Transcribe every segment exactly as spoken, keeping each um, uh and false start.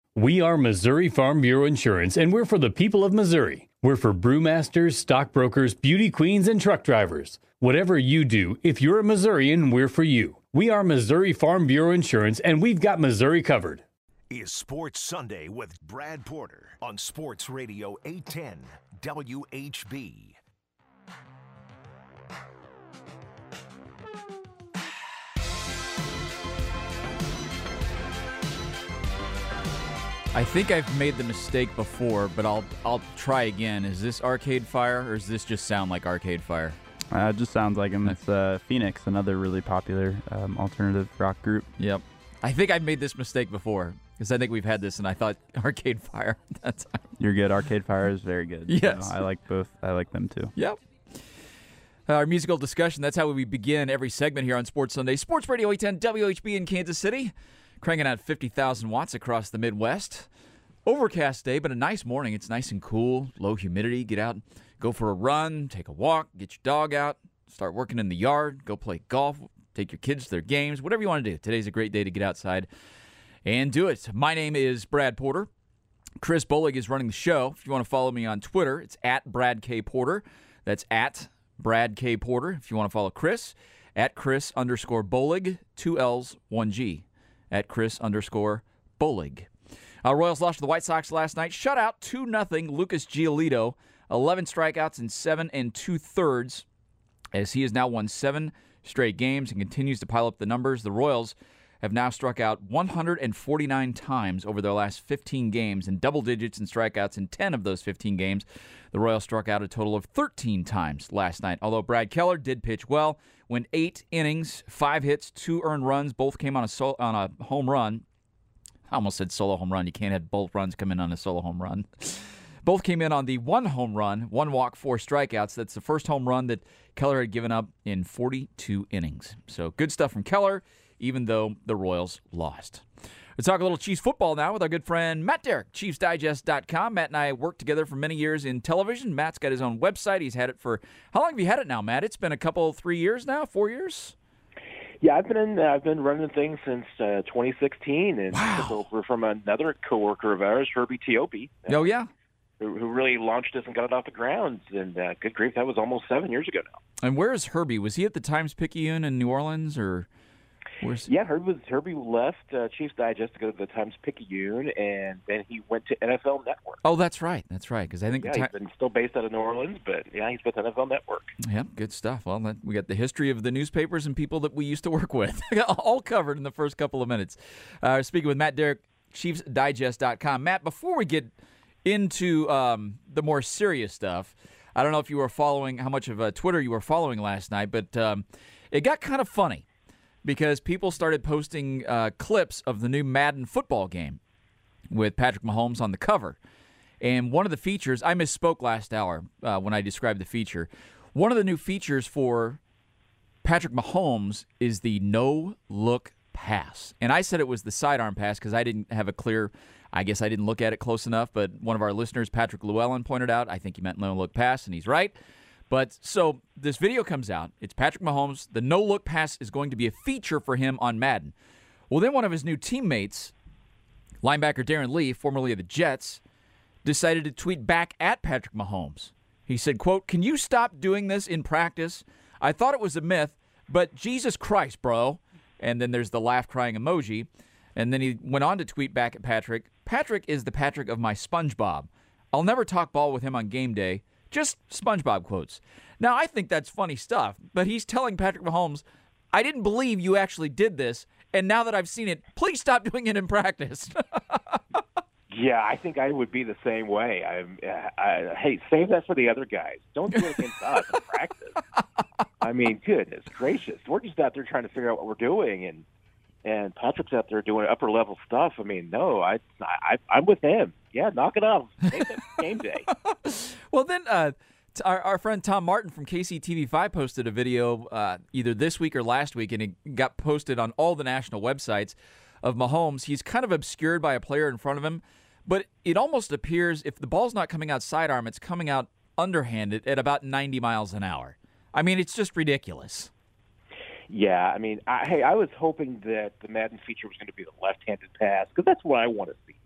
We are Missouri Farm Bureau Insurance, and we're for the people of Missouri. We're for brewmasters, stockbrokers, beauty queens, and truck drivers. Whatever you do, if you're a Missourian, we're for you. We are Missouri Farm Bureau Insurance, and we've got Missouri covered. Is Sports Sunday with Brad Porter on Sports Radio eight ten W H B. I think I've made the mistake before, but I'll I'll try again. Is this Arcade Fire, or does this just sound like Arcade Fire? Uh, it just sounds like him. It's uh, Phoenix, another really popular um, alternative rock group. Yep. I think I've made this mistake before, because I think we've had this, and I thought Arcade Fire at that time. You're good. Arcade Fire is very good. Yes. You know, I like both. I like them too. Yep. Our musical discussion, that's how we begin every segment here on Sports Sunday. Sports Radio eight ten W H B in Kansas City. Cranking out fifty thousand watts across the Midwest. Overcast day, but a nice morning. It's nice and cool, low humidity. Get out, go for a run, take a walk, get your dog out, start working in the yard, go play golf, take your kids to their games, whatever you want to do. Today's a great day to get outside and do it. My name is Brad Porter. Chris Bolig is running the show. If you want to follow me on Twitter, it's at Brad K. Porter. That's at Brad K. Porter. If you want to follow Chris, at Chris underscore Bolig, two L's, one G. At Chris underscore Bolig. Uh, Royals lost to the White Sox last night. Shutout two nothing. Lucas Giolito, eleven strikeouts in seven and two-thirds, as he has now won seven straight games and continues to pile up the numbers. The Royals have now struck out one hundred forty-nine times over their last fifteen games, and double digits in strikeouts in ten of those fifteen games. The Royals struck out a total of thirteen times last night, although Brad Keller did pitch well. Went eight innings, five hits, two earned runs. Both came on a sol- on a home run. I almost said solo home run. You can't have both runs come in on a solo home run. Both came in on the one home run, one walk, four strikeouts. That's the first home run that Keller had given up in forty-two innings. So good stuff from Keller, even though the Royals lost. Let's talk a little Chiefs football now with our good friend Matt Derrick, Chiefs Digest dot com. Matt and I worked together for many years in television. Matt's got his own website. He's had it for, how long have you had it now, Matt? It's been a couple, three years now, four years? Yeah, I've been in, uh, I've been running things since uh, twenty sixteen, and wow. took over from another coworker of ours, Herbie Teope. Uh, oh, yeah? Who, who really launched us and got it off the ground. And uh, good grief, that was almost seven years ago now. And where is Herbie? Was he at the Times-Picayune in New Orleans, or... Where's... Yeah, Herbie, was, Herbie left uh, Chiefs Digest to go to the Times-Picayune, and then he went to N F L Network. Oh, that's right. That's right. Because I think yeah, the ti- he's been still based out of New Orleans, but yeah, he's with N F L Network. Yep, good stuff. Well, that, we got the history of the newspapers and people that we used to work with, all covered in the first couple of minutes. Uh, speaking with Matt Derrick, Chiefs Digest dot com. Matt, before we get into um, the more serious stuff, I don't know if you were following how much of uh, Twitter you were following last night, but um, it got kind of funny, because people started posting uh, clips of the new Madden football game with Patrick Mahomes on the cover. And one of the features, I misspoke last hour uh, when I described the feature. One of the new features for Patrick Mahomes is the no-look pass. And I said it was the sidearm pass because I didn't have a clear, I guess I didn't look at it close enough, but one of our listeners, Patrick Llewellyn, pointed out, I think he meant no-look pass, and he's right. But so this video comes out. It's Patrick Mahomes. The no-look pass is going to be a feature for him on Madden. Well, then one of his new teammates, linebacker Darren Lee, formerly of the Jets, decided to tweet back at Patrick Mahomes. He said, quote, "Can you stop doing this in practice? I thought it was a myth, but Jesus Christ, bro." And then there's the laugh crying emoji. And then he went on to tweet back at Patrick, "Patrick is the Patrick of my SpongeBob. I'll never talk ball with him on game day. Just SpongeBob quotes." Now, I think that's funny stuff, but he's telling Patrick Mahomes, I didn't believe you actually did this, and now that I've seen it, please stop doing it in practice. Yeah, I think I would be the same way. I'm, uh, I, hey, save that for the other guys. Don't do it against us in practice. I mean, goodness gracious. We're just out there trying to figure out what we're doing, and and Patrick's out there doing upper-level stuff. I mean, no, I, I, I'm with him. Yeah, knock it off. Make it game day. Well, then uh, t- our, our friend Tom Martin from K C T V five posted a video uh, either this week or last week, and it got posted on all the national websites of Mahomes. He's kind of obscured by a player in front of him, but it almost appears if the ball's not coming out sidearm, it's coming out underhanded at about ninety miles an hour. I mean, it's just ridiculous. Yeah, I mean, I, hey, I was hoping that the Madden feature was going to be the left-handed pass because that's what I want to see.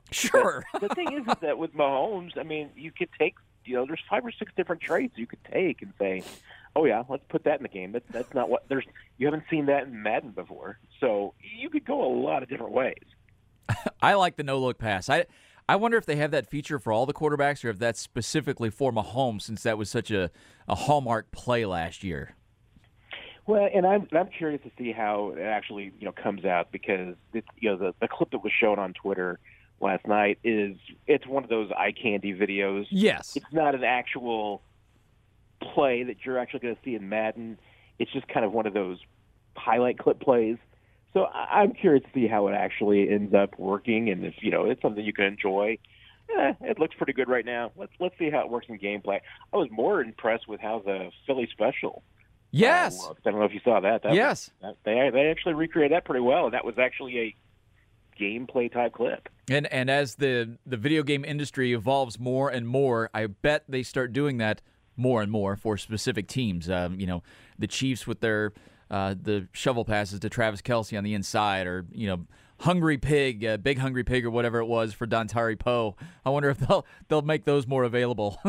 Sure. But the thing is, is that with Mahomes, I mean, you could take, you know, there's five or six different traits you could take and say, oh yeah, let's put that in the game. That's that's not what there's. You haven't seen that in Madden before, so you could go a lot of different ways. I like the no-look pass. I I wonder if they have that feature for all the quarterbacks or if that's specifically for Mahomes, since that was such a, a hallmark play last year. Well, and I'm I'm curious to see how it actually you know comes out, because it's, you know the the clip that was shown on Twitter last night is it's one of those eye candy videos. Yes, it's not an actual play that you're actually going to see in Madden. It's just kind of one of those highlight clip plays. So I'm curious to see how it actually ends up working, and if you know it's something you can enjoy. Eh, it looks pretty good right now. Let's let's see how it works in gameplay. I was more impressed with how the Philly special. Yes, uh, I don't know if you saw that. that yes, was, that, they they actually recreated that pretty well. That was actually a gameplay type clip. And and as the the video game industry evolves more and more, I bet they start doing that more and more for specific teams. Um, you know, the Chiefs with their uh, the shovel passes to Travis Kelce on the inside, or you know, Hungry Pig, uh, Big Hungry Pig, or whatever it was for Dontari Poe. I wonder if they'll they'll make those more available.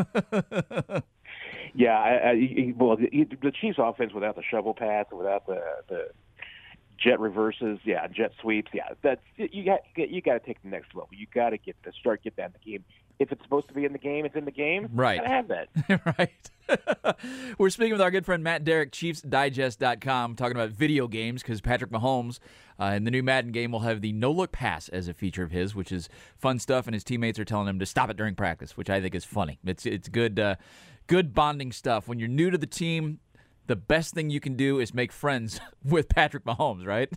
yeah, I, I, well, the, the Chiefs' offense without the shovel pass, without the the jet reverses, yeah, jet sweeps, yeah, that's you got you got to take the next level. You got to get the start get that in the game. If it's supposed to be in the game, it's in the game. Right. You gotta have that. Right. We're speaking with our good friend Matt Derrick, Chiefs Digest dot com, talking about video games, because Patrick Mahomes uh, in the new Madden game will have the no-look pass as a feature of his, which is fun stuff, and his teammates are telling him to stop it during practice, which I think is funny. It's it's good uh, good bonding stuff. When you're new to the team, the best thing you can do is make friends with Patrick Mahomes, right?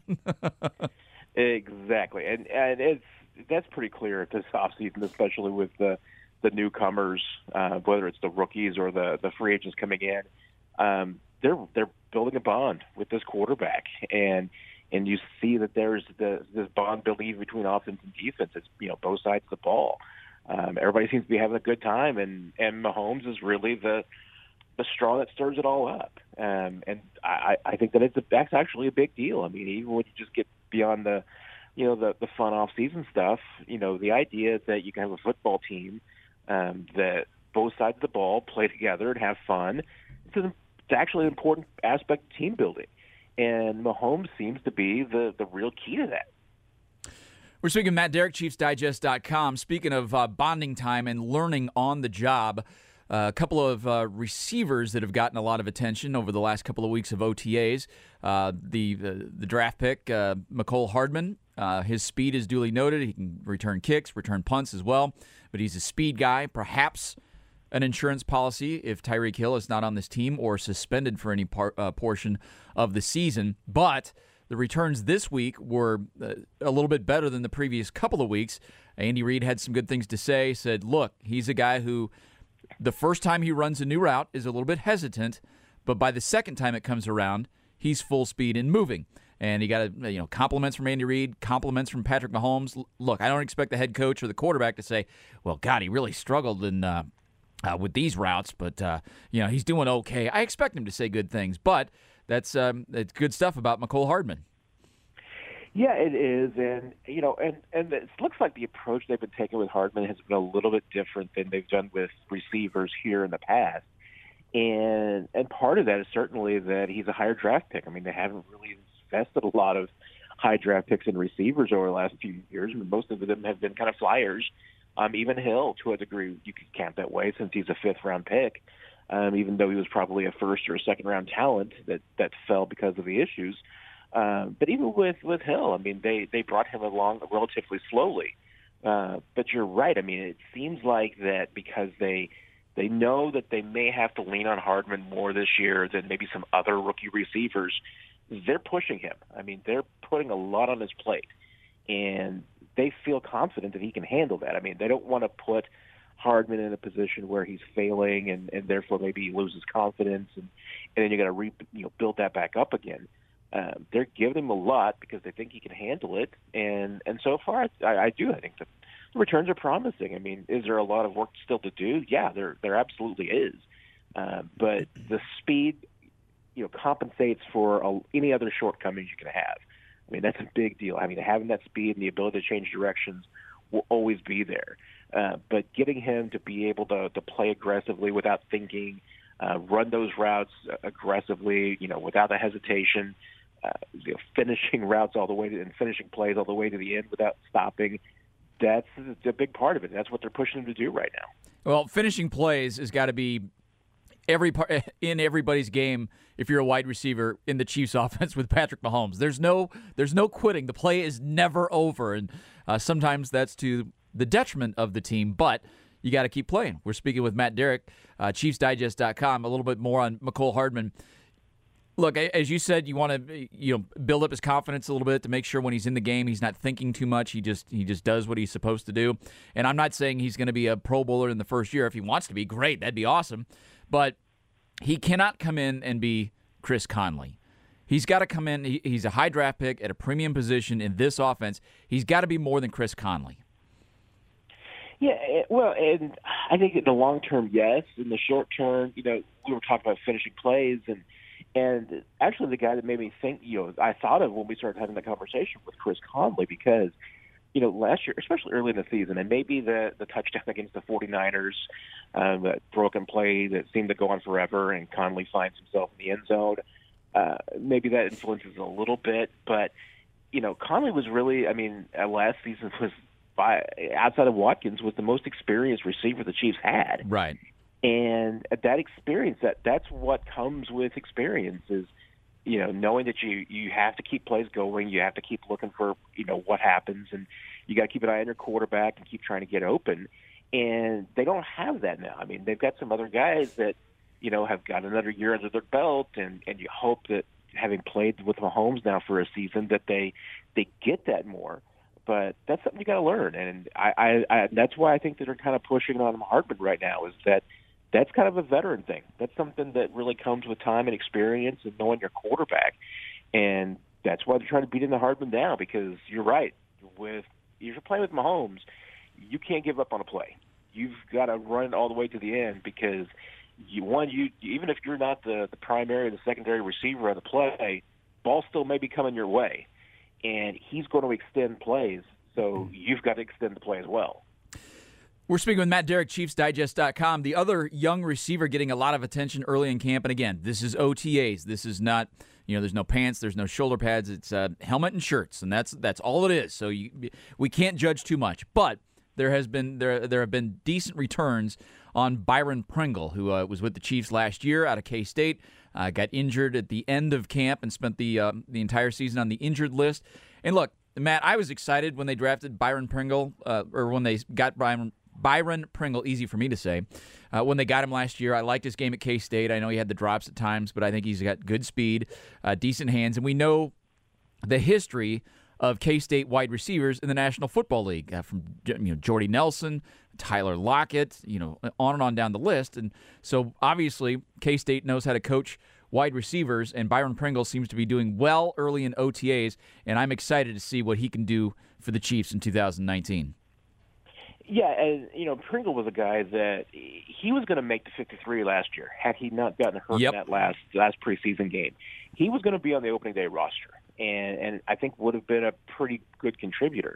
Exactly, and and it's that's pretty clear this offseason, especially with the the newcomers, uh, whether it's the rookies or the, the free agents coming in. Um, they're they're building a bond with this quarterback, and and you see that there's the, this bond building between offense and defense. It's you know both sides of the ball. Um, everybody seems to be having a good time, and and Mahomes is really the the straw that stirs it all up. Um, and I, I think that it's a, that's actually a big deal. I mean, even when you just get beyond the you know, the, the fun off-season stuff, you know, the idea is that you can have a football team um, that both sides of the ball play together and have fun. It's, an, it's actually an important aspect of team building. And Mahomes seems to be the, the real key to that. We're speaking of Matt Derrick, Chiefs Digest dot com. Speaking of uh, bonding time and learning on the job, uh, a couple of uh, receivers that have gotten a lot of attention over the last couple of weeks of O T As. Uh, the, the the draft pick, uh, Mecole Hardman, uh, his speed is duly noted. He can return kicks, return punts as well, but he's a speed guy. Perhaps an insurance policy if Tyreek Hill is not on this team or suspended for any part, uh, portion of the season. But the returns this week were uh, a little bit better than the previous couple of weeks. Andy Reid had some good things to say, said, look, he's a guy who the first time he runs a new route is a little bit hesitant, but by the second time it comes around, he's full speed and moving. And he got a, you know compliments from Andy Reid, compliments from Patrick Mahomes. Look, I don't expect the head coach or the quarterback to say, well, God, he really struggled in uh, uh, with these routes, but uh, you know he's doing okay. I expect him to say good things, but that's um, it's good stuff about Mecole Hardman. Yeah, it is, and you know, and and it looks like the approach they've been taking with Hardman has been a little bit different than they've done with receivers here in the past. And and part of that is certainly that he's a higher draft pick. I mean, they haven't really invested a lot of high draft picks in receivers over the last few years. I mean, most of them have been kind of flyers. Um, even Hill, to a degree, you could count that way since he's a fifth round pick. Um, even though he was probably a first or a second round talent that that fell because of the issues. Um, but even with, with Hill, I mean, they, they brought him along relatively slowly. Uh, but you're right. I mean, it seems like that because they they know that they may have to lean on Hardman more this year than maybe some other rookie receivers, they're pushing him. I mean, they're putting a lot on his plate. And they feel confident that he can handle that. I mean, they don't want to put Hardman in a position where he's failing and, and therefore maybe he loses confidence, and, and then you got to re, you know build that back up again. Um, they're giving him a lot because they think he can handle it, and and so far I, I do. I think the, the returns are promising. I mean, is there a lot of work still to do? Yeah, there there absolutely is. Uh, but the speed, you know, compensates for a, any other shortcomings you can have. I mean, that's a big deal. I mean, having that speed and the ability to change directions will always be there. Uh, but getting him to be able to, to play aggressively without thinking, uh, run those routes aggressively, you know, without a hesitation, uh, you know, finishing routes all the way to, and finishing plays all the way to the end without stopping, that's a big part of it. That's what they're pushing him to do right now. Well, finishing plays has got to be every part in everybody's game. If you're a wide receiver in the Chiefs' offense with Patrick Mahomes, there's no there's no quitting. The play is never over, and uh, sometimes that's to the detriment of the team. But you got to keep playing. We're speaking with Matt Derrick, uh, Chiefs Digest dot com. A little bit more on Mecole Hardman. Look, as you said, you want to you know build up his confidence a little bit to make sure when he's in the game he's not thinking too much. He just he just does what he's supposed to do. And I'm not saying he's going to be a Pro Bowler in the first year. If he wants to be, great, that'd be awesome. But he cannot come in and be Chris Conley. He's got to come in. He, he's a high draft pick at a premium position in this offense. He's got to be more than Chris Conley. Yeah, well, and I think in the long term, yes. In the short term, you know, we were talking about finishing plays, and and actually the guy that made me think, you know, I thought of when we started having the conversation with Chris Conley, because, you know, last year, especially early in the season, and maybe the, the touchdown against the 49ers, um, that broken play that seemed to go on forever, and Conley finds himself in the end zone, uh, maybe that influences a little bit. But, you know, Conley was really, I mean, uh, last season was, by outside of Watkins, was the most experienced receiver the Chiefs had. Right. And that experience, that that's what comes with experience, is, you know, knowing that you, you have to keep plays going, you have to keep looking for, you know, what happens, and you got to keep an eye on your quarterback and keep trying to get open. And they don't have that now. I mean, they've got some other guys that, you know, have got another year under their belt, and, and you hope that having played with Mahomes now for a season that they they get that more. But that's something you got to learn, and I, I, I that's why I think that they're kind of pushing on Hardman right now, is that that's kind of a veteran thing. That's something that really comes with time and experience and knowing your quarterback, and that's why they're trying to beat into Hardman now, because you're right. With if you're playing with Mahomes, you can't give up on a play. You've got to run it all the way to the end, because you one you even if you're not the, the primary or the secondary receiver of the play, ball still may be coming your way, and he's going to extend plays, so you've got to extend the play as well. We're speaking with Matt Derrick, Chiefs Digest dot com. The other young receiver getting a lot of attention early in camp, and again, this is O T As. This is not, you know, there's no pants, there's no shoulder pads. It's uh, helmet and shirts, and that's that's all it is. So you, we can't judge too much. But there has been there there have been decent returns on Byron Pringle, who uh, was with the Chiefs last year out of K-State, uh, got injured at the end of camp and spent the uh, the entire season on the injured list. And look, Matt, I was excited when they drafted Byron Pringle, uh, or when they got Byron. Byron Pringle, easy for me to say. Uh, when they got him last year, I liked his game at K-State. I know he had the drops at times, but I think he's got good speed, uh, decent hands, and we know the history of K-State wide receivers in the National Football League, uh, from you know Jordy Nelson, Tyler Lockett, you know, on and on down the list. And so obviously K-State knows how to coach wide receivers, and Byron Pringle seems to be doing well early in O T As, and I'm excited to see what he can do for the Chiefs in two thousand nineteen. Yeah, and, you know, Pringle was a guy that he was going to make the fifty-three last year had he not gotten hurt Yep. in that last last preseason game. He was going to be on the opening day roster, and, and I think would have been a pretty good contributor.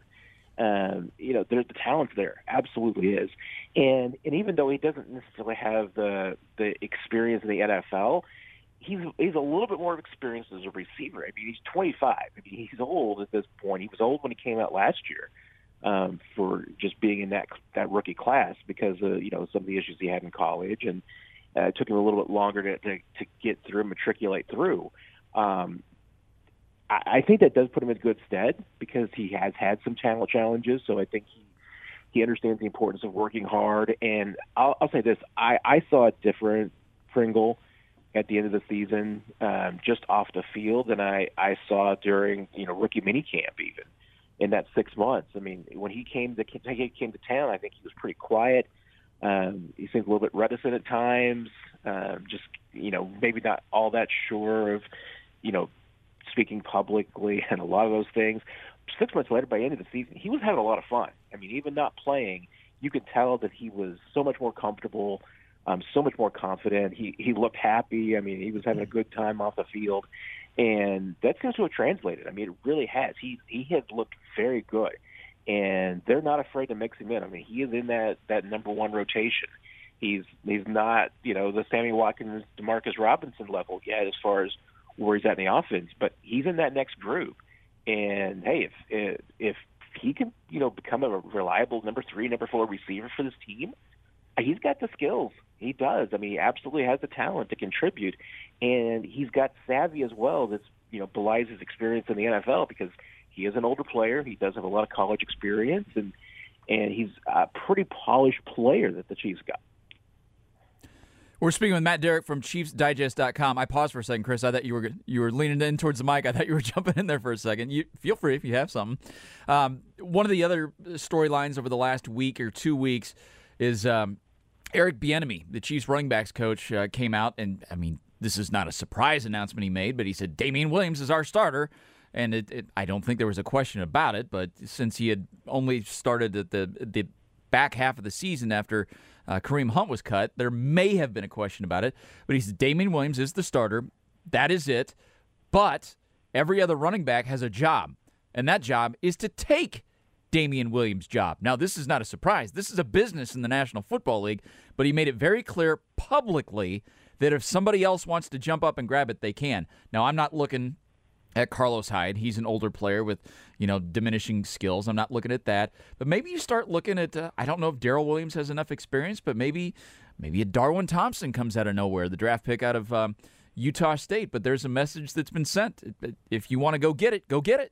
Um, you know, there's the talent's there, absolutely is. And and even though he doesn't necessarily have the the experience in the N F L, he's he's a little bit more experienced as a receiver. I mean, he's twenty-five. I mean, he's old at this point. He was old when he came out last year. Um, for just being in that that rookie class, because of, you know, some of the issues he had in college, and uh, it took him a little bit longer to to, to get through, matriculate through. Um, I, I think that does put him in good stead, because he has had some talent challenges. So I think he he understands the importance of working hard. And I'll, I'll say this: I, I saw a different Pringle at the end of the season, um, just off the field, than I I saw during you know rookie minicamp even. In that six months, I mean, when he came to he came to town, I think he was pretty quiet. Um, he seemed a little bit reticent at times. Um, just you know, maybe not all that sure of, you know, speaking publicly and a lot of those things. Six months later, by the end of the season, he was having a lot of fun. I mean, even not playing, you could tell that he was so much more comfortable, um, so much more confident. He he looked happy. I mean, he was having a good time off the field. And that seems to have translated. I mean, it really has. He he has looked very good. and they're not afraid to mix him in. I mean, he is in that, that number one rotation. He's he's not, you know, the Sammy Watkins, Demarcus Robinson level yet as far as where he's at in the offense, but he's in that next group. And, hey, if if he can, you know, become a reliable number three, number four receiver for this team, he's got the skills. He does. I mean, he absolutely has the talent to contribute, and he's got savvy as well that's, you know, belies his experience in the N F L because he is an older player. He does have a lot of college experience, and and he's a pretty polished player that the Chiefs got. We're speaking with Matt Derrick from Chiefs Digest dot com. I paused for a second, Chris. I thought you were you were leaning in towards the mic. I thought you were jumping in there for a second. You feel free if you have something. Um, one of the other storylines over the last week or two weeks is um, Eric Bieniemy, the Chiefs running backs coach, uh, came out and, I mean, this is not a surprise announcement he made, but he said Damien Williams is our starter. And it, it, I don't think there was a question about it, but since he had only started at the the back half of the season after uh, Kareem Hunt was cut, there may have been a question about it. But he said Damien Williams is the starter. That is it. But every other running back has a job, and that job is to take Damien Williams' job. Now, this is not a surprise. This is a business in the National Football League, but he made it very clear publicly that if somebody else wants to jump up and grab it, they can. Now, I'm not looking at Carlos Hyde. He's an older player with, you know, diminishing skills. I'm not looking at that. But maybe you start looking at, uh, I don't know if Darrell Williams has enough experience, but maybe maybe a Darwin Thompson comes out of nowhere, the draft pick out of um, Utah State. But there's a message that's been sent. If you want to go get it, go get it.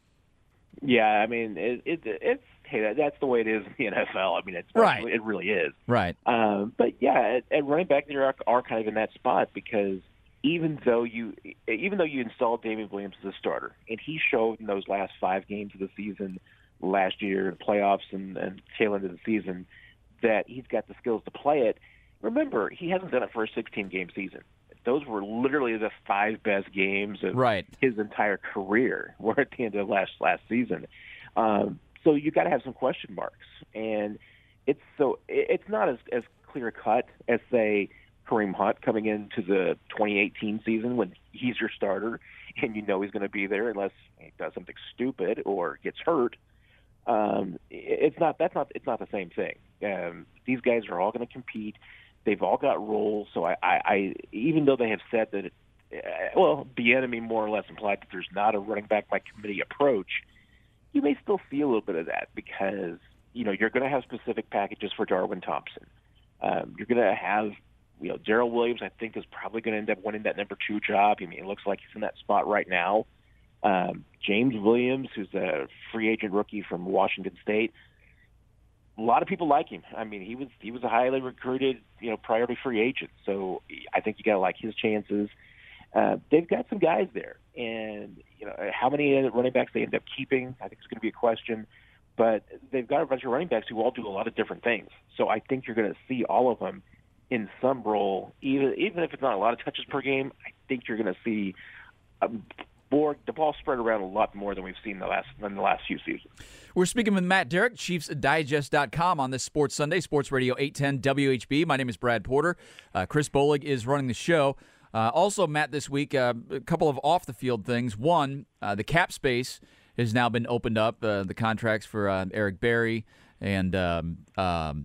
Yeah, I mean, it, it, it's hey, that, that's the way it is in the N F L. I mean, it's right. It really is. Right. Um, but, yeah, at, at running back, they are, are kind of in that spot because even though you even though you installed Damien Williams as a starter, and he showed in those last five games of the season last year, playoffs and, and tail end of the season, that he's got the skills to play it, remember, he hasn't done it for a sixteen-game season. Those were literally the five best games of right. his entire career were at the end of last last season. Um, so you got to have some question marks. And it's so it's not as, as clear-cut as, say, Kareem Hunt coming into the twenty eighteen season when he's your starter and you know he's going to be there unless he does something stupid or gets hurt. Um, it's not that's not it's not the same thing. Um, these guys are all going to compete. They've all got roles. So I, I, I even though they have said that, it, uh, well, Bieniemy more or less implied that there's not a running back by committee approach. You may still see a little bit of that because you know you're going to have specific packages for Darwin Thompson. Um, you're going to have You know, Darrell Williams, I think, is probably going to end up winning that number two job. I mean, it looks like he's in that spot right now. Um, James Williams, who's a free agent rookie from Washington State, a lot of people like him. I mean, he was he was a highly recruited, you know, priority free agent. So I think you got to like his chances. Uh, they've got some guys there, and you know, how many running backs they end up keeping, I think is going to be a question. But they've got a bunch of running backs who all do a lot of different things. So I think you're going to see all of them in some role, even even if it's not a lot of touches per game. I think you're going to see um, more, the ball spread around a lot more than we've seen the last in the last few seasons. We're speaking with Matt Derrick, Chiefs Digest dot com on this Sports Sunday, Sports Radio eight ten W H B. My name is Brad Porter. Uh, Chris Bolig is running the show. Uh, also, Matt, this week, uh, a couple of off-the-field things. One, uh, the cap space has now been opened up, uh, the contracts for uh, Eric Berry and um, um,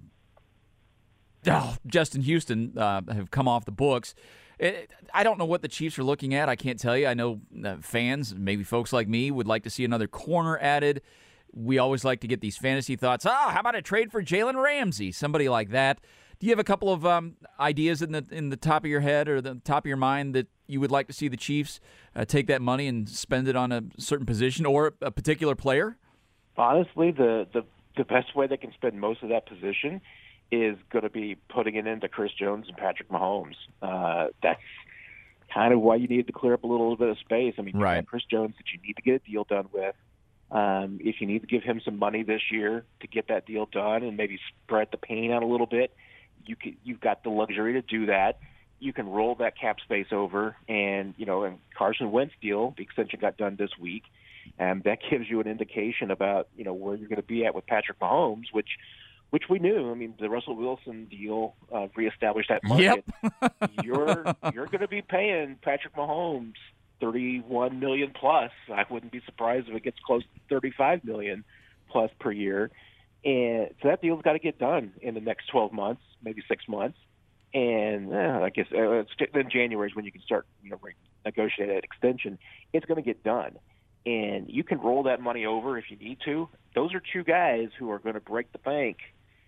oh, Justin Houston uh, have come off the books. It, I don't know what the Chiefs are looking at. I can't tell you. I know uh, fans, maybe folks like me, would like to see another corner added. We always like to get these fantasy thoughts. Oh, how about a trade for Jalen Ramsey? Somebody like that. Do you have a couple of um, ideas in the in the top of your head or the top of your mind that you would like to see the Chiefs uh, take that money and spend it on a certain position or a particular player? Honestly, the, the, the best way they can spend most of that position is going to be putting it into Chris Jones and Patrick Mahomes. Uh, that's kind of why you need to clear up a little bit of space. I mean, you right. have Chris Jones that you need to get a deal done with. Um, if you need to give him some money this year to get that deal done and maybe spread the pain out a little bit, you can, you've got the luxury to do that. You can roll that cap space over, and you know, and Carson Wentz deal, the extension got done this week, and that gives you an indication about you know where you're going to be at with Patrick Mahomes, which. Which we knew. I mean, the Russell Wilson deal uh, reestablished that market. Yep. you're you're going to be paying Patrick Mahomes thirty-one million plus. I wouldn't be surprised if it gets close to thirty-five million plus per year. And so that deal's got to get done in the next twelve months, maybe six months. And uh, I guess uh, then January is when you can start, you know, negotiate that extension. It's going to get done. And you can roll that money over if you need to. Those are two guys who are going to break the bank,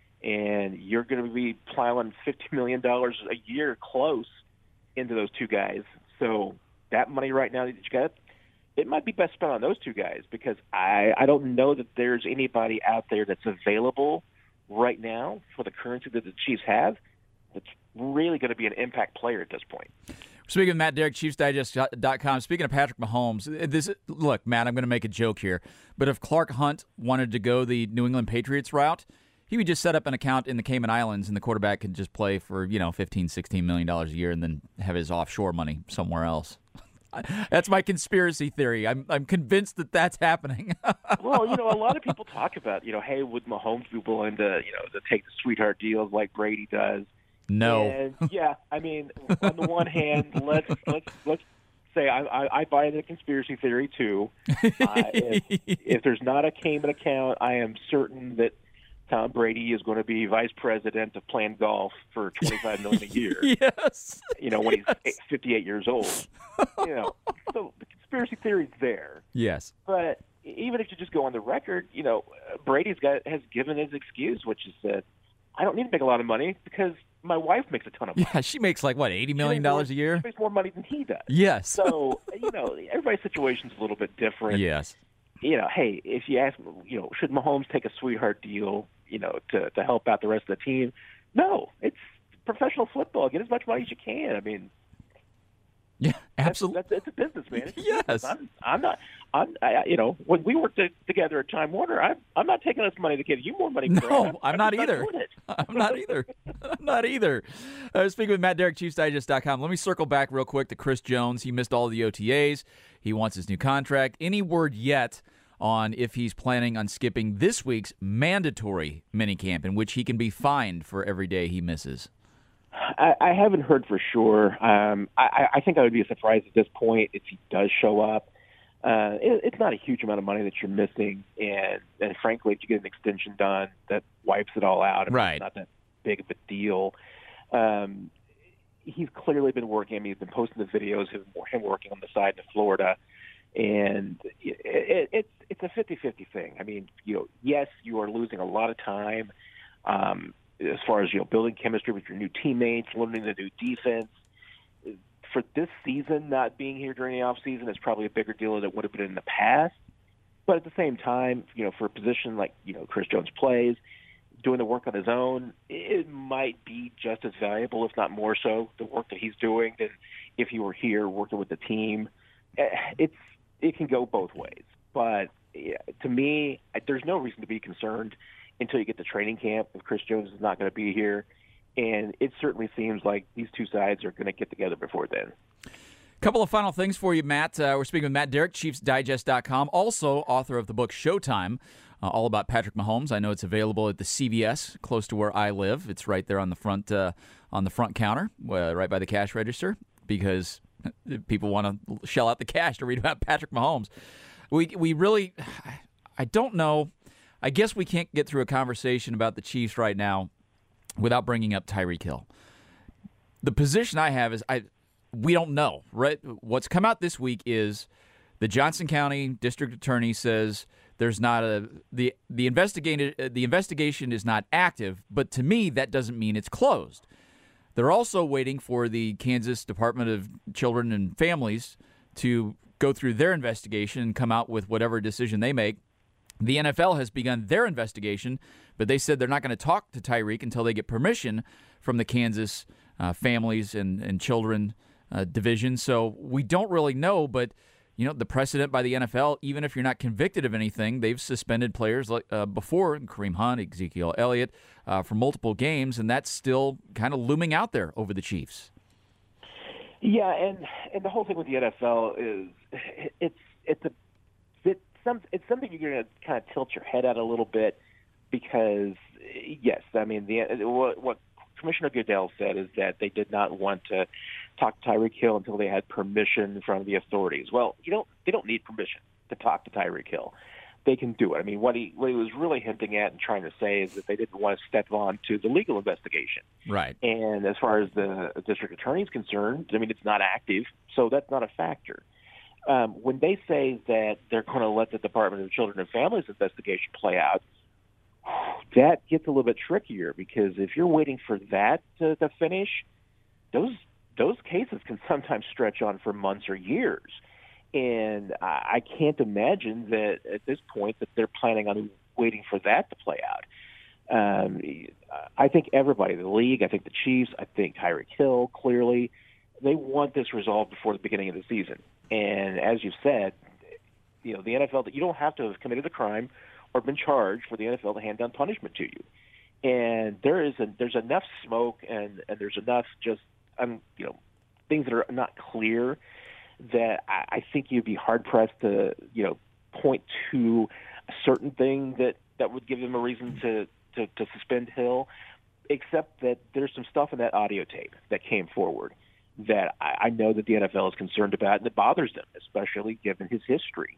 and you're going to be plowing fifty million dollars a year close into those two guys. So that money right now that you got, it might be best spent on those two guys, because I, I don't know that there's anybody out there that's available right now for the currency that the Chiefs have that's really going to be an impact player at this point. Speaking of Matt Derrick, Chiefs Digest dot com, speaking of Patrick Mahomes, this look, Matt, I'm going to make a joke here, but if Clark Hunt wanted to go the New England Patriots route, he would just set up an account in the Cayman Islands, and the quarterback could just play for, you know, fifteen, sixteen million dollars a year and then have his offshore money somewhere else. That's my conspiracy theory. I'm I'm convinced that that's happening. Well, you know, a lot of people talk about, you know, hey, would Mahomes be willing to, you know, to take the sweetheart deals like Brady does? No. And, yeah, I mean, on the one hand, let's let's let's say I, I, I buy into the conspiracy theory too. Uh, if, if there's not a Cayman account, I am certain that Tom Brady is going to be vice president of playing golf for twenty-five million dollars a year. Yes. You know, when yes. he's fifty-eight years old. You know, so the conspiracy theory is there. Yes. But even if you just go on the record, you know, Brady's got has given his excuse, which is that I don't need to make a lot of money because my wife makes a ton of money. Yeah, she makes like, what, eighty million dollars a year? She makes more money than he does. Yes. So, you know, everybody's situation's a little bit different. Yes. You know, hey, if you ask, you know, should Mahomes take a sweetheart deal, you know, to, to help out the rest of the team? No, it's professional football. Get as much money as you can. I mean, yeah, absolutely. That's, that's, it's a business, man. It's a yes. business. I'm, I'm not, I'm, I, you know, when we worked to, together at Time Warner, I'm, I'm not taking us money to give you more money. No, Grant. I'm, I'm not not either. I'm not either. I'm not either. Uh, speaking with Matt Derrick, Chiefs Digest dot com. Let me circle back real quick to Chris Jones. He missed all the O T As. He wants his new contract. Any word yet on if he's planning on skipping this week's mandatory minicamp in which he can be fined for every day he misses? I, I haven't heard for sure. Um, I, I think I would be surprised at this point if he does show up. Uh, it, it's not a huge amount of money that you're missing, and, and frankly, if you get an extension done, that wipes it all out. I mean, right. It's not that big of a deal. Um, he's clearly been working. I mean, he's been posting the videos of him working on the side in Florida, and it, it, it's it's a fifty-fifty thing. I mean, you know, yes, you are losing a lot of time. Um, as far as, you know, building chemistry with your new teammates, learning the new defense. For this season, not being here during the offseason is probably a bigger deal than it would have been in the past. But at the same time, you know, for a position like, you know, Chris Jones plays, doing the work on his own, it might be just as valuable, if not more so, the work that he's doing than if he were here working with the team. It's it can go both ways. But yeah, to me, there's no reason to be concerned until you get to training camp if Chris Jones is not going to be here. And it certainly seems like these two sides are going to get together before then. Couple of final things for you, Matt. Uh, we're speaking with Matt Derrick, Chiefs Digest dot com, also author of the book Showtime, uh, all about Patrick Mahomes. I know it's available at the C V S close to where I live. It's right there on the front uh, on the front counter, uh, right by the cash register, because people want to shell out the cash to read about Patrick Mahomes. We we really, I don't know. I guess we can't get through a conversation about the Chiefs right now without bringing up Tyreek Hill. The position I have is I we don't know. Right? What's come out this week is the Johnson County District Attorney says there's not a the the investigated the investigation is not active, but to me that doesn't mean it's closed. They're also waiting for the Kansas Department of Children and Families to go through their investigation and come out with whatever decision they make. The N F L has begun their investigation, but they said they're not going to talk to Tyreek until they get permission from the Kansas uh, Families and, and Children uh, Division. So we don't really know, but you know the precedent by the N F L, even if you're not convicted of anything, they've suspended players like uh, before, Kareem Hunt, Ezekiel Elliott, uh, for multiple games, and that's still kind of looming out there over the Chiefs. Yeah, and, and the whole thing with the N F L is it's it's a bit some it's something you're going to kind of tilt your head at a little bit because yes, I mean the what, what Commissioner Goodell said is that they did not want to talk to Tyreek Hill until they had permission from the authorities. Well, you don't they don't need permission to talk to Tyreek Hill. they can do it. I mean, what he what he was really hinting at and trying to say is that they didn't want to step on to the legal investigation. Right. And as far as the district attorney is concerned, I mean, it's not active, so that's not a factor. Um, when they say that they're going to let the Department of Children and Families investigation play out, that gets a little bit trickier, because if you're waiting for that to, to finish, those those cases can sometimes stretch on for months or years. And I can't imagine that at this point that they're planning on waiting for that to play out. Um, I think everybody, the league, I think the Chiefs, I think Tyreek Hill, clearly, they want this resolved before the beginning of the season. And as you said, you know, the N F L, that you don't have to have committed a crime or been charged for the N F L to hand down punishment to you. And there is a, there's enough smoke and, and there's enough just um, you know, things that are not clear that I, I think you'd be hard pressed to, you know, point to a certain thing that, that would give them a reason to, to, to suspend Hill, except that there's some stuff in that audio tape that came forward that I, I know that the N F L is concerned about, and it bothers them, especially given his history.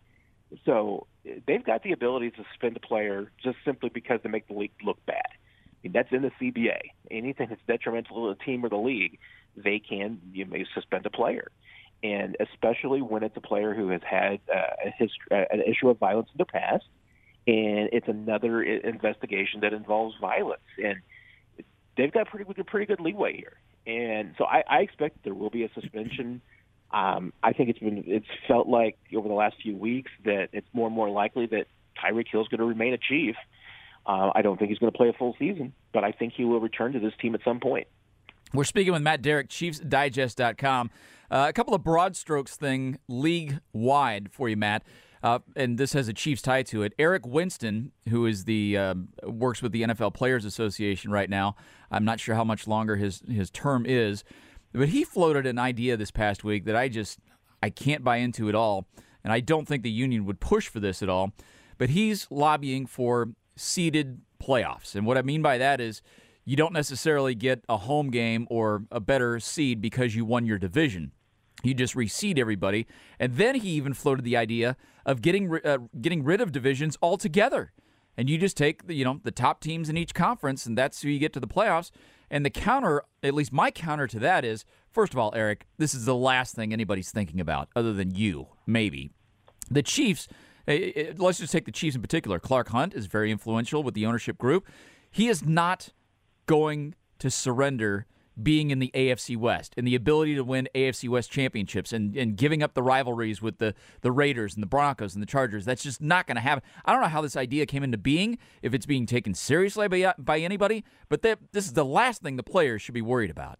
So they've got the ability to suspend a player just simply because they make the league look bad. I mean, that's in the C B A. Anything that's detrimental to the team or the league, they can, you may suspend a player. And especially when it's a player who has had uh, a history, uh, an issue of violence in the past, and it's another investigation that involves violence. And they've got pretty, pretty good leeway here. And so I, I expect there will be a suspension. Um, I think it's been it's felt like over the last few weeks that it's more and more likely that Tyreek Hill is going to remain a Chief. Uh, I don't think he's going to play a full season, but I think he will return to this team at some point. We're speaking with Matt Derrick, Chiefs Digest dot com. Uh, a couple of broad strokes thing league-wide for you, Matt, uh, and this has a Chiefs tie to it. Eric Winston, who is the uh, works with the N F L Players Association right now, I'm not sure how much longer his, his term is, but he floated an idea this past week that I just I can't buy into at all, and I don't think the union would push for this at all, but he's lobbying for seeded playoffs, and what I mean by that is you don't necessarily get a home game or a better seed because you won your division. You just reseed everybody. And then he even floated the idea of getting uh, getting rid of divisions altogether. And you just take the, you know, the top teams in each conference, and that's who you get to the playoffs. And the counter, at least my counter to that is, first of all, Eric, this is the last thing anybody's thinking about, other than you, maybe. The Chiefs, let's just take the Chiefs in particular. Clark Hunt is very influential with the ownership group. He is not going to surrender being in the A F C West and the ability to win A F C West championships and, and giving up the rivalries with the, the Raiders and the Broncos and the Chargers. That's just not going to happen. I don't know how this idea came into being, if it's being taken seriously by, by anybody, but that, this is the last thing the players should be worried about.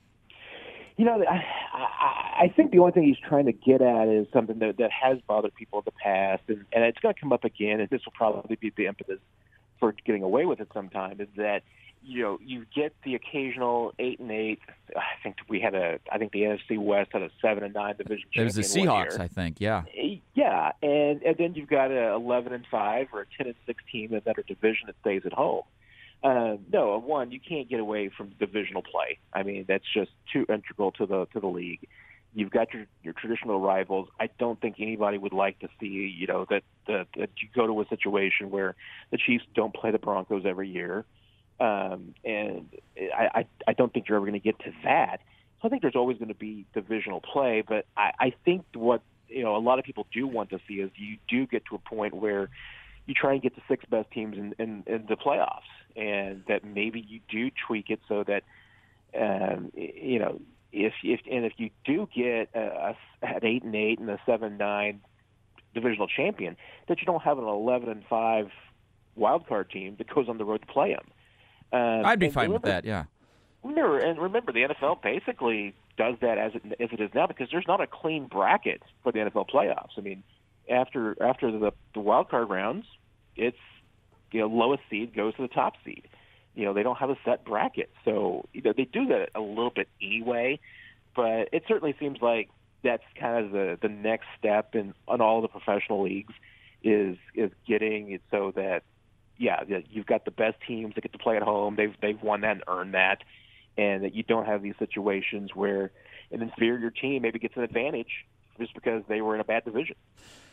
You know, I, I, I think the only thing he's trying to get at is something that, that has bothered people in the past, and, and it's going to come up again, and this will probably be the impetus for getting away with it sometime, is that you know, you get the occasional eight and eight. I think we had a. I think the N F C West had a seven and nine division champion. It was the Seahawks, I think. Yeah. Yeah, and and then you've got a eleven and five or a ten and six team in that division that stays at home. Uh, no, one, you can't get away from divisional play. I mean, that's just too integral to the to the league. You've got your, your traditional rivals. I don't think anybody would like to see, you know, that, that that you go to a situation where the Chiefs don't play the Broncos every year. Um, and I, I, I don't think you're ever going to get to that. So I think there's always going to be divisional play, but I, I think what you know a lot of people do want to see is you do get to a point where you try and get the six best teams in, in, in the playoffs, and that maybe you do tweak it so that um, you know if if and if you do get a, a, an eight and eight and a seven nine divisional champion, that you don't have an eleven and five wild card team that goes on the road to play them. Um, I'd be fine remember, with that, yeah. Remember, and remember, the N F L basically does that as it, as it is now because there's not a clean bracket for the N F L playoffs. I mean, after after the, the wild card rounds, it's you know lowest seed goes to the top seed. You know, they don't have a set bracket, so you know, they do that a little bit anyway. But it certainly seems like that's kind of the, the next step in on all the professional leagues is is getting it so that. Yeah, you've got the best teams that get to play at home. They've they've won that and earned that, and that you don't have these situations where an inferior team maybe gets an advantage just because they were in a bad division.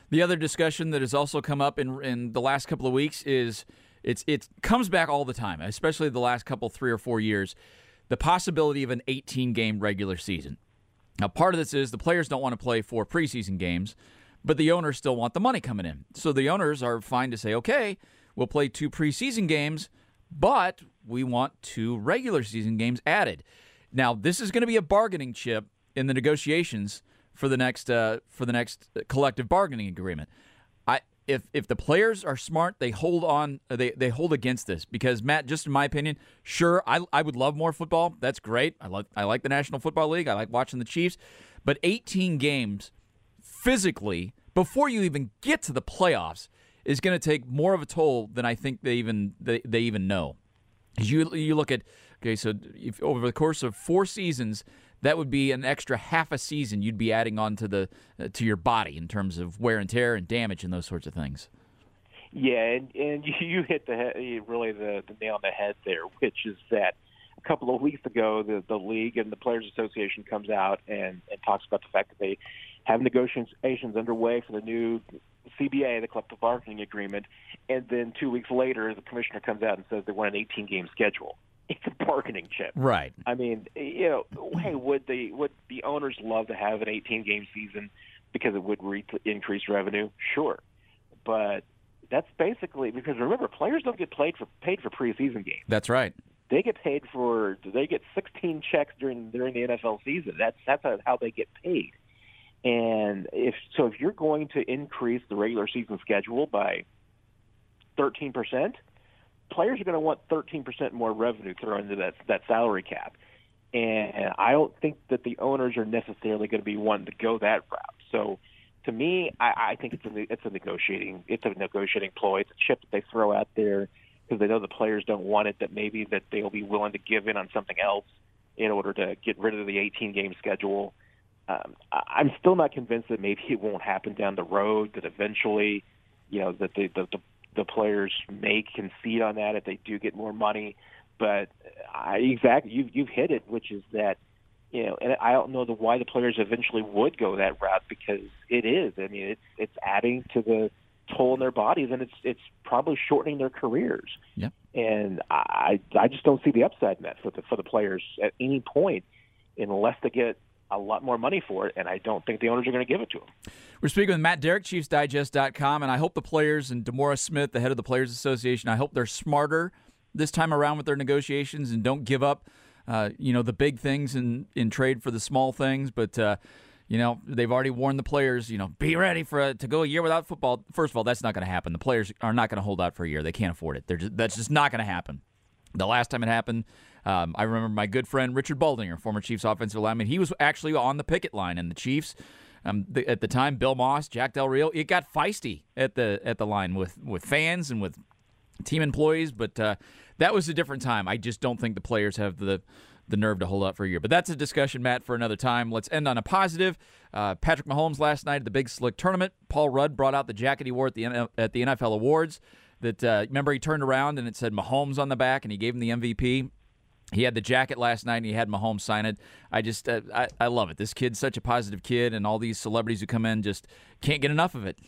The other discussion that has also come up in in the last couple of weeks is it's it comes back all the time, especially the last couple three or four years, the possibility of an eighteen-game regular season. Now, part of this is the players don't want to play four preseason games, but the owners still want the money coming in. So the owners are fine to say, okay, we'll play two preseason games, but we want two regular season games added. Now, this is going to be a bargaining chip in the negotiations for the next uh, for the next collective bargaining agreement. I if if the players are smart, they hold on, they they hold against this because, Matt, just in my opinion, sure, I I would love more football. That's great. I like I like the National Football League. I like watching the Chiefs, but eighteen games physically before you even get to the playoffs is going to take more of a toll than I think they even they, they even know. You you look at okay, so if over the course of four seasons, that would be an extra half a season you'd be adding on to the uh, to your body in terms of wear and tear and damage and those sorts of things. Yeah, and, and you hit the head, really the, the nail on the head there, which is that a couple of weeks ago, the, the league and the Players Association comes out and, and talks about the fact that they have negotiations underway for the new C B A, the collective bargaining agreement, and then two weeks later, the commissioner comes out and says they want an eighteen-game schedule. It's a bargaining chip, right? I mean, you know, hey, would the would the owners love to have an eighteen-game season because it would re- increase revenue? Sure, but that's basically because remember, players don't get paid for paid for preseason games. That's right. They get paid for they get sixteen checks during during the N F L season. That's that's how they get paid. And if so, if you're going to increase the regular season schedule by thirteen percent, players are going to want thirteen percent more revenue thrown into that that salary cap. And I don't think that the owners are necessarily going to be wanting to go that route. So, to me, I, I think it's a it's a negotiating it's a negotiating ploy. It's a chip that they throw out there because they know the players don't want it. That maybe that they'll be willing to give in on something else in order to get rid of the eighteen-game schedule. Um, I'm still not convinced that maybe it won't happen down the road. That eventually, you know, that the the, the, the players may concede on that if they do get more money. But I, exactly, you've you've hit it, which is that, you know, and I don't know the, why the players eventually would go that route because it is. I mean, it's it's adding to the toll in their bodies, and it's it's probably shortening their careers. Yep. And I I just don't see the upside in that for the for the players at any point unless they get a lot more money for it, and I don't think the owners are going to give it to them. We're speaking with Matt Derrick, Chiefs Digest dot com, and I hope the players and DeMaurice Smith, the head of the Players Association, I hope they're smarter this time around with their negotiations and don't give up, uh, you know, the big things in, in trade for the small things. But, uh, you know, they've already warned the players, you know, be ready for a, to go a year without football. First of all, that's not going to happen. The players are not going to hold out for a year. They can't afford it. They're just, that's just not going to happen. The last time it happened, Um, I remember my good friend Richard Baldinger, former Chiefs offensive lineman. He was actually on the picket line, and the Chiefs, um, the, at the time, Bill Moss, Jack Del Rio, it got feisty at the at the line with, with fans and with team employees. But uh, that was a different time. I just don't think the players have the the nerve to hold out for a year. But that's a discussion, Matt, for another time. Let's end on a positive. Uh, Patrick Mahomes last night at the Big Slick Tournament. Paul Rudd brought out the jacket he wore at the at the N F L Awards. That uh, remember he turned around and it said Mahomes on the back, and he gave him the M V P. He had the jacket last night, and he had Mahomes sign it. I just, uh, I, I love it. This kid's such a positive kid, and all these celebrities who come in just can't get enough of it.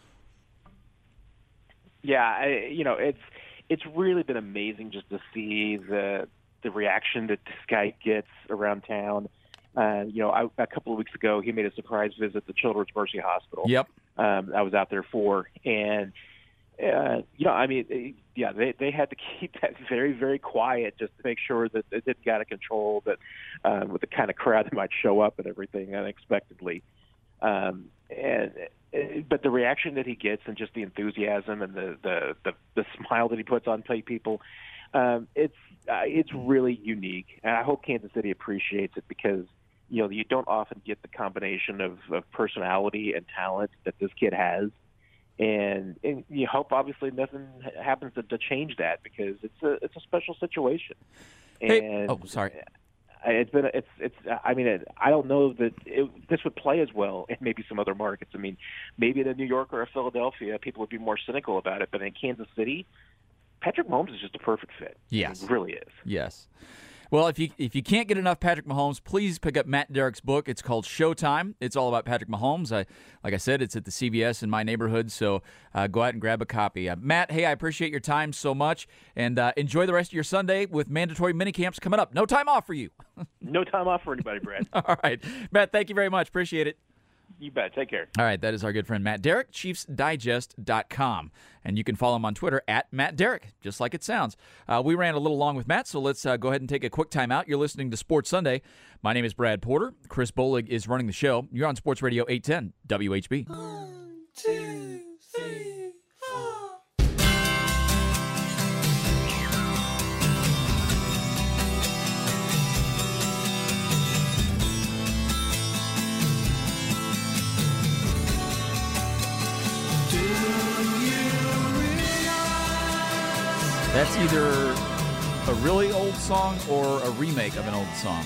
Yeah, I, you know, it's it's really been amazing just to see the the reaction that this guy gets around town. Uh, you know, I, a couple of weeks ago, he made a surprise visit to Children's Mercy Hospital. Yep. Um, I was out there for, and Uh, you know, I mean, they, yeah, they they had to keep that very, very quiet just to make sure that it didn't get out of control, that um, with the kind of crowd that might show up and everything unexpectedly. Um, and but the reaction that he gets and just the enthusiasm and the the, the, the smile that he puts on people, um, it's uh, it's really unique. And I hope Kansas City appreciates it because, you know, you don't often get the combination of, of personality and talent that this kid has. And, and you hope, obviously, nothing happens to, to change that because it's a it's a special situation. And hey, oh, sorry. It's been it's it's. I mean, it, I don't know that it, this would play as well in maybe some other markets. I mean, maybe in a New York or a Philadelphia, people would be more cynical about it. But in Kansas City, Patrick Mahomes is just a perfect fit. Yes, it really is. Yes. Well, if you if you can't get enough Patrick Mahomes, please pick up Matt Derrick's book. It's called Showtime. It's all about Patrick Mahomes. I, like I said, it's at the C V S in my neighborhood, so uh, go out and grab a copy. Uh, Matt, hey, I appreciate your time so much, and uh, enjoy the rest of your Sunday with mandatory minicamps coming up. No time off for you. No time off for anybody, Brad. All right. Matt, thank you very much. Appreciate it. You bet. Take care. All right, that is our good friend Matt Derrick, Chiefs Digest dot com. And you can follow him on Twitter at Matt Derrick, just like it sounds. Uh, we ran a little long with Matt, so let's uh, go ahead and take a quick time out. You're listening to Sports Sunday. My name is Brad Porter. Chris Bolig is running the show. You're on Sports Radio eight ten W H B. One, two, three, four. That's either a really old song or a remake of an old song.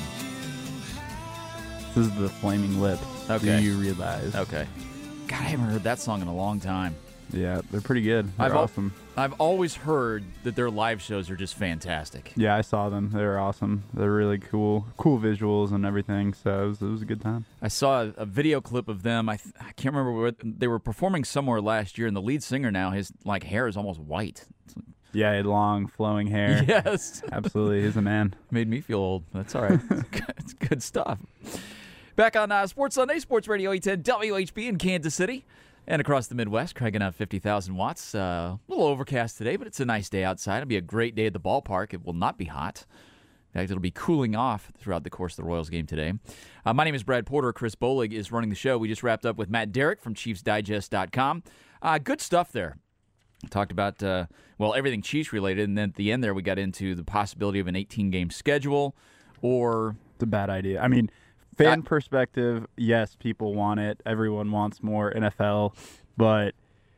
This is the Flaming Lips. Okay. Do you realize? Okay. God, I haven't heard that song in a long time. Yeah, they're pretty good. They're I've al- awesome. I've always heard that their live shows are just fantastic. Yeah, I saw them. They're awesome. They're really cool, cool visuals and everything. So it was, it was a good time. I saw a, a video clip of them. I th- I can't remember what they were performing somewhere last year, and the lead singer now, his like hair is almost white. It's like, Yeah, he had long, flowing hair. yes, Absolutely. He's a man. made me feel old. That's all right. It's good, it's good stuff. Back on uh, Sports Sunday, Sports Radio eight ten W H B in Kansas City and across the Midwest, cranking out fifty thousand watts. Uh, a little overcast today, but it's a nice day outside. It'll be a great day at the ballpark. It will not be hot. In fact, it'll be cooling off throughout the course of the Royals game today. Uh, my name is Brad Porter. Chris Bolig is running the show. We just wrapped up with Matt Derrick from Chiefs Digest dot com. Uh, good stuff there. Talked about, uh, well, everything Chiefs related, and then at the end there we got into the possibility of an eighteen-game schedule or... It's a bad idea. I mean, fan I- perspective, yes, people want it. Everyone wants more N F L, but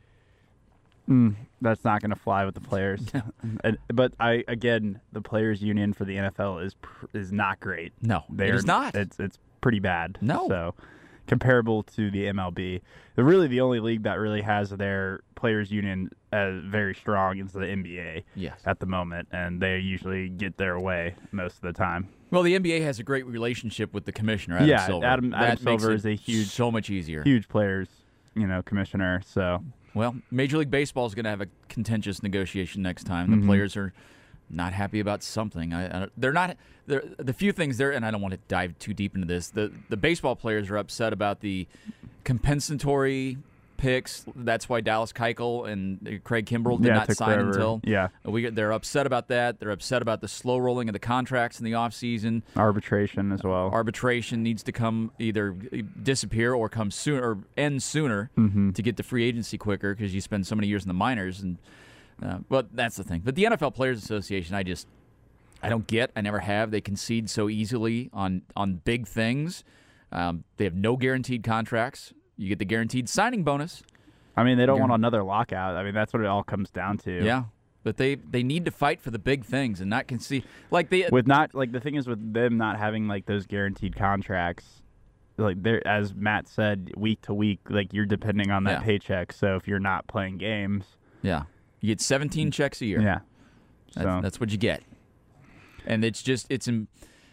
mm, that's not going to fly with the players. and, but I again, the players' union for the N F L is pr- is not great. No, They're, it is not. It's it's pretty bad. No. So comparable to the M L B, they're really the only league that really has their players' union as very strong is the N B A. Yes. At the moment, and they usually get their way most of the time. Well, the N B A has a great relationship with the commissioner, Adam Yeah, Silver. Adam- Adam that makes Silver it is a huge- so much easier. Huge players, you know, commissioner. So Well, Major League Baseball is going to have a contentious negotiation next time. The Mhm. players are not happy about something. I, I, they're not. They're, the few things there, and I don't want to dive too deep into this. The the baseball players are upset about the compensatory picks. That's why Dallas Keuchel and Craig Kimbrell did yeah, it not took sign forever. until. Yeah, We, they're upset about that. They're upset about the slow rolling of the contracts in the offseason. arbitration as well. Arbitration needs to come either disappear or come sooner or end sooner Mhm. to get to free agency quicker because you spend so many years in the minors. And uh, but that's the thing. But the N F L Players Association, I just I don't get. I never have. They concede so easily on on big things. Um, they have no guaranteed contracts. You get the guaranteed signing bonus. I mean, they don't Guar- want another lockout. I mean, that's what it all comes down to. Yeah. But they, they need to fight for the big things and not concede. Like they With not like the thing is with them not having like those guaranteed contracts, like they're as Matt said, week to week, like you're depending on that Yeah. paycheck. So if you're not playing games, yeah, you get seventeen checks a year. yeah. That's, So that's what you get. And it's just, it's, im-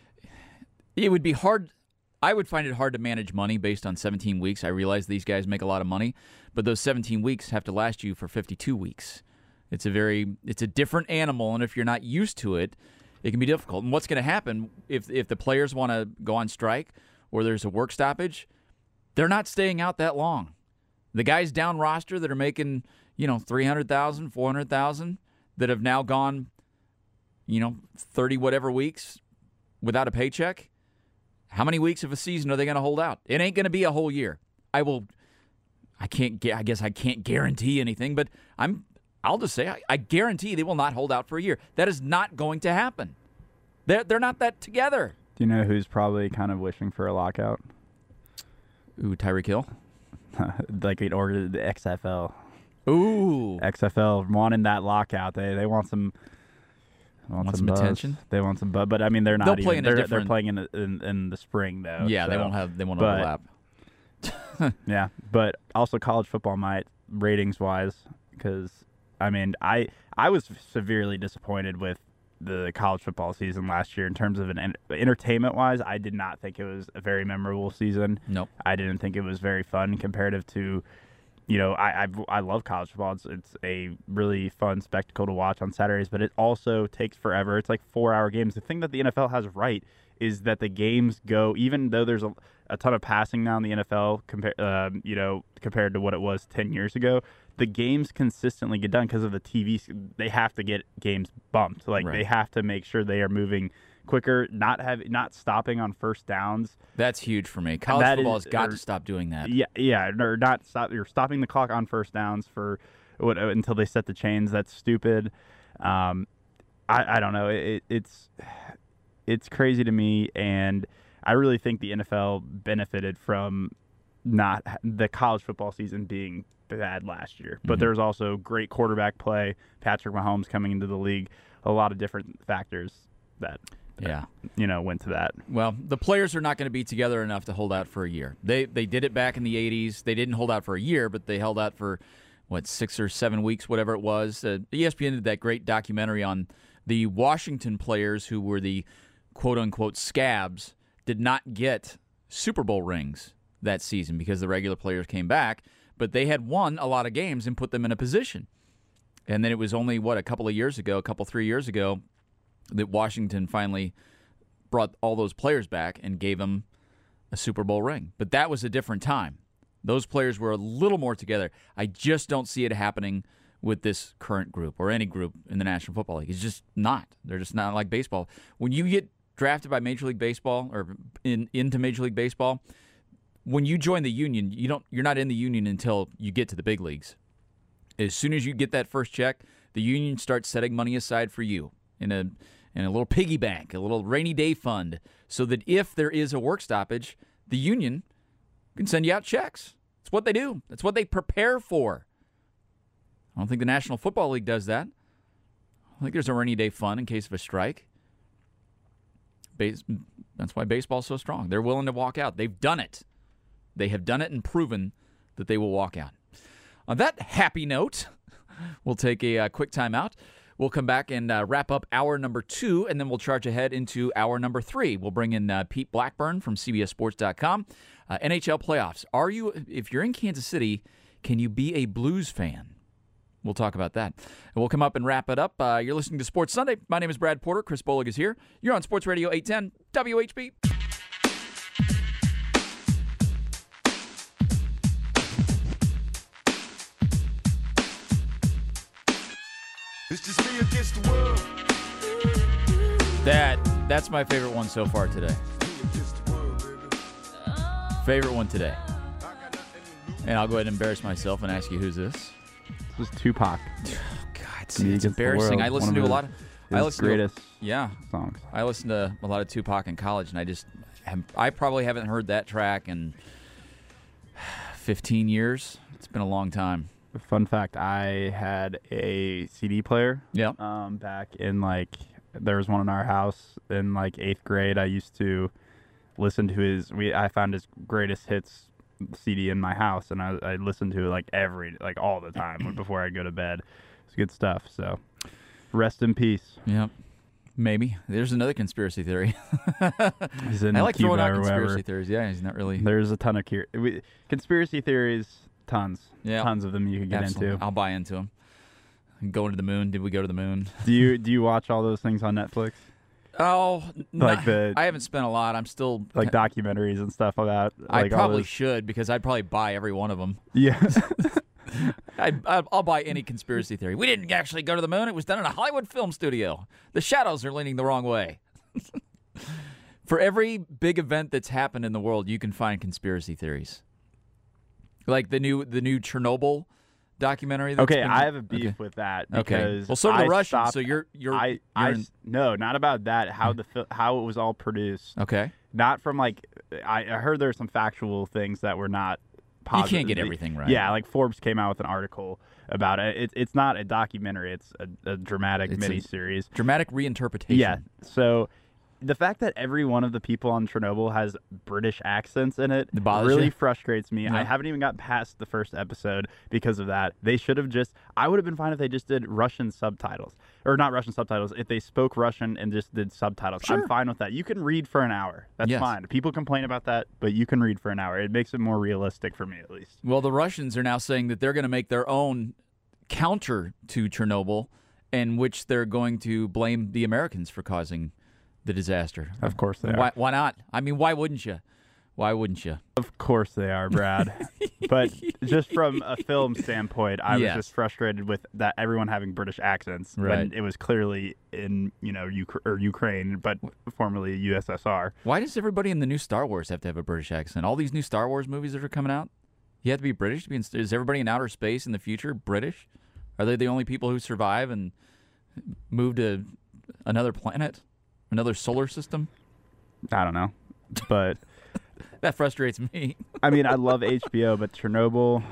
it would be hard. I would find it hard to manage money based on seventeen weeks. I realize these guys make a lot of money, but those seventeen weeks have to last you for fifty-two weeks. It's a very, it's a different animal, and if you're not used to it, it can be difficult. And what's going to happen if if the players want to go on strike or there's a work stoppage? They're not staying out that long. The guys down roster that are making, you know, three hundred thousand dollars, four hundred thousand dollars that have now gone, you know, thirty whatever weeks without a paycheck, how many weeks of a season are they going to hold out? It ain't going to be a whole year. I will, I can't, gu- I guess I can't guarantee anything, but I'm, I'll just say, I, I guarantee they will not hold out for a year. That is not going to happen. They're, they're not that together. do you know who's probably kind of wishing for a lockout? Ooh, Tyreek Hill. Like it ordered the X F L. Ooh. X F L wanting that lockout. They they want some. Want, Want some buzz. attention? They want some, but but I mean they're not. They'll even, play in a they're, they're different- playing in, the, in in the spring though. Yeah, they so- won't have, they won't but- overlap. Yeah, but also college football might ratings wise because I mean I I was severely disappointed with the college football season last year in terms of an en- entertainment-wise. I did not think it was a very memorable season. Nope. I didn't think it was very fun comparative to, you know, I I've, I love college football. It's, it's a really fun spectacle to watch on Saturdays, but it also takes forever. It's like four-hour games. The thing that the N F L has right is that the games go, even though there's a, a ton of passing now in the N F L, compare, um, you know, compared to what it was ten years ago, the games consistently get done because of the T V. They have to get games bumped. Like Right. they have to make sure they are moving quicker, not have not stopping on first downs. That's huge for me. College That football is- has got or- to stop doing that. Yeah, yeah, or not stop. You're stopping the clock on first downs for what until they set the chains. That's stupid. Um, I I don't know. It, it's it's crazy to me, and I really think the N F L benefited from not the college football season being bad last year. But Mhm. there's also great quarterback play, Patrick Mahomes coming into the league, a lot of different factors that Yeah. you know went to that. Well, the players are not going to be together enough to hold out for a year. They they did it back in the eighties. They didn't hold out for a year, but they held out for, what, six or seven weeks, whatever it was. Uh, E S P N did that great documentary on the Washington players who were the quote-unquote scabs, did not get Super Bowl rings that season because the regular players came back, but they had won a lot of games and put them in a position. And then it was only, what, a couple of years ago, a couple, three years ago, that Washington finally brought all those players back and gave them a Super Bowl ring. But that was a different time. Those players were a little more together. I just don't see it happening with this current group or any group in the National Football League. It's just not. They're just not like baseball. When you get drafted by Major League Baseball or in into Major League Baseball, when you join the union, you don't you're not in the union until you get to the big leagues. As soon as you get that first check, the union starts setting money aside for you in a in a little piggy bank, a little rainy day fund, so that if there is a work stoppage, the union can send you out checks. It's what they do. That's what they prepare for. I don't think the National Football League does that. I think there's a rainy day fund in case of a strike. Base, that's why baseball's so strong. They're willing to walk out. They've done it. They have done it and proven that they will walk out. On that happy note, we'll take a uh, quick timeout. We'll come back and uh, wrap up hour number two, and then we'll charge ahead into hour number three. We'll bring in uh, Pete Blackburn from C B S Sports dot com. Uh, N H L playoffs. Are you, if you're in Kansas City, can you be a Blues fan? We'll talk about that. And we'll come up and wrap it up. Uh, you're listening to Sports Sunday. My name is Brad Porter. Chris Bolig is here. You're on Sports Radio eight ten W H B. It's just me against the world. That that's my favorite one so far today. Me against the world, baby. Favorite one today. And I'll go ahead and embarrass myself and ask you who's this. This was Tupac. God, Me it's Against the embarrassing. World, I listen one to of a his- lot of I His listen greatest to yeah. songs. I listened to a lot of Tupac in college, and I just have, I probably haven't heard that track in fifteen years. It's been a long time. Fun fact: I had a C D player. Yeah. Um, back in like there was one in our house in like eighth grade. I used to listen to his. We I found his greatest hits C D in my house, and I I listened to it like every like all the time before I go to bed. It's good stuff. So, rest in peace. Yeah. Maybe. There's another conspiracy theory. He's in I like Cuba throwing out or conspiracy wherever. theories. Yeah, he's not really. There's a ton of cur- we, conspiracy theories. Tons. Yeah. Tons of them you could get Absolutely. into. I'll buy into them. Going to the moon. Did we go to the moon? Do you do you watch all those things on Netflix? Oh, Like not- the- I haven't spent a lot. I'm still Like documentaries and stuff about. I like all probably those- should because I'd probably buy every one of them. Yeah. I, I, I'll buy any conspiracy theory. We didn't actually go to the moon. It was done in a Hollywood film studio. The shadows are leaning the wrong way. For every big event that's happened in the world, you can find conspiracy theories. Like the new the new Chernobyl documentary. That's Okay, been- I have a beef okay. with that Okay. because Well, so do the I Russians. stopped- So you're you're, I, you're I in- s- no, not about that. How the fil- how it was all produced. okay. Not from like I, I heard there's some factual things that were not. You Positive. can't get everything right. Yeah, like Forbes came out with an article about it. it it's not a documentary. It's a, a dramatic It's a- miniseries. Dramatic reinterpretation. Yeah. So the fact that every one of the people on Chernobyl has British accents in it It bothers really you? frustrates me. Yeah. I haven't even got past the first episode because of that. They should have just, I would have been fine if they just did Russian subtitles. Or not Russian subtitles, if they spoke Russian and just did subtitles. Sure. I'm fine with that. You can read for an hour. That's Yes. fine. People complain about that, but you can read for an hour. It makes it more realistic for me, at least. Well, the Russians are now saying that they're going to make their own counter to Chernobyl, in which they're going to blame the Americans for causing the disaster. Of course they are. Why, why not? I mean, why wouldn't you? Why wouldn't you? Of course they are, Brad. But just from a film standpoint, I Yes. was just frustrated with that everyone having British accents Right. when it was clearly in, you know, Uk- or Ukraine, but formerly U S S R. Why does everybody in the new Star Wars have to have a British accent? All these new Star Wars movies that are coming out, you have to be British to be in, is everybody in outer space in the future British? Are they the only people who survive and move to another planet, another solar system? I don't know. But That frustrates me. I mean, I love H B O, but Chernobyl,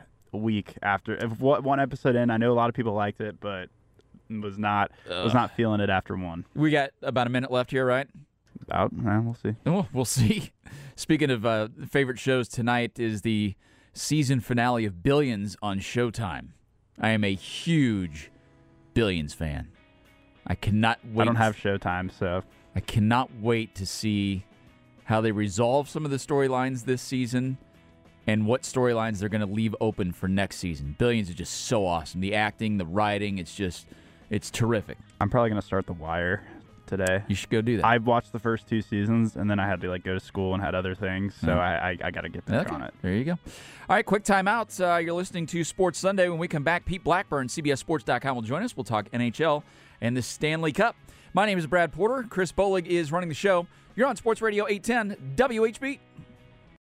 a week after, if what one episode in, I know a lot of people liked it, but was not was not feeling it after one. We got about a minute left here, right? Out, well, we'll see. Oh, we'll see. Speaking of uh, favorite shows, tonight is the season finale of Billions on Showtime. I am a huge Billions fan. I cannot wait. I don't have Showtime, so I cannot wait to see how they resolve some of the storylines this season and what storylines they're going to leave open for next season. Billions is just so awesome. The acting, the writing, it's just, it's terrific. I'm probably gonna start The Wire today. You should go do that. I watched the first two seasons, and then I had to like go to school and had other things, so Hmm. I, I I got to get back Okay, on it. there you go. All right, quick timeout. Uh, you're listening to Sports Sunday. When we come back, Pete Blackburn, C B S Sports dot com will join us. We'll talk N H L and the Stanley Cup. My name is Brad Porter. Chris Bolig is running the show. You're on Sports Radio eight ten W H B.